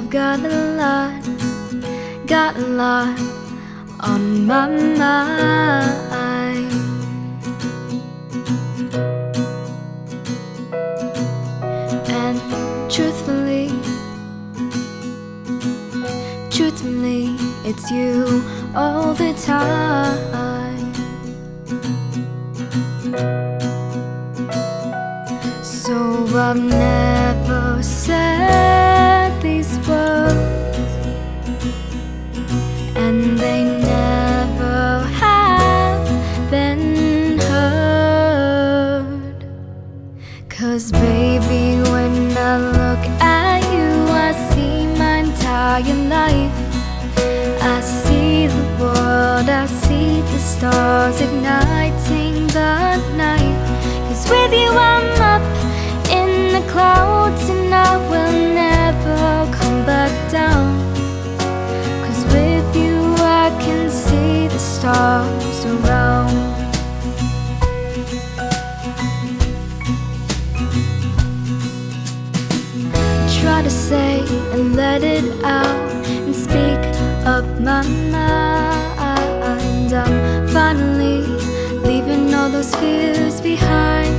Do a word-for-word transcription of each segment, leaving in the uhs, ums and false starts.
I've got a lot, got a lot on my mind. And truthfully, truthfully, it's you all the time. So I've never said these words, and they never have been heard. 'Cause baby, when I look at you, I see my entire life. I see the world, I see the stars igniting the night. 'Cause with you I'm up in the clouds, and I will never come back down. 'Cause with you I can see the stars around. Try to say and let it out and speak up my mind. I'm finally leaving all those fears behind.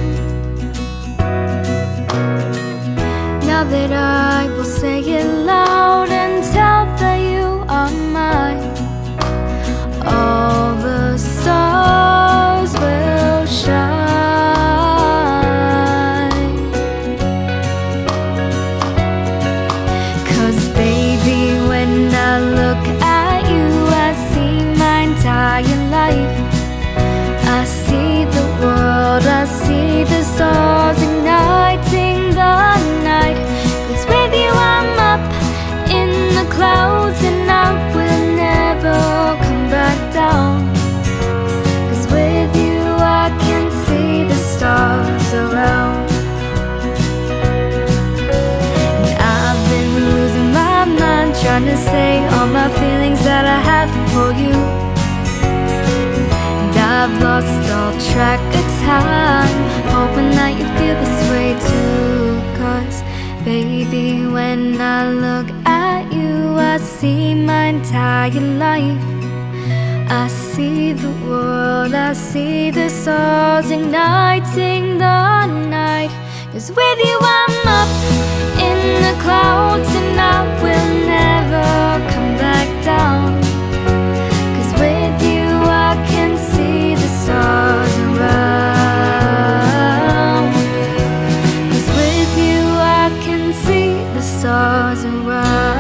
Now that I will say it loud and tell that you are mine, all the stars will shine. 'Cause baby, when I look at you, I see my entire life. I see the world, I see the stars igniting the night. 'Cause with you I'm up in the clouds, and I will never come back down. 'Cause with you I can see the stars around. And I've been losing my mind, trying to say all my feelings that I have for you. I've lost all track of time, hoping that you feel this way too. 'Cause baby, when I look at you, I see my entire life. I see the world, I see the stars igniting the night. 'Cause with you I'm up in the clouds, and I will never come back down. 'Cause with you I can see the stars around. 'Cause with you I can see the stars around.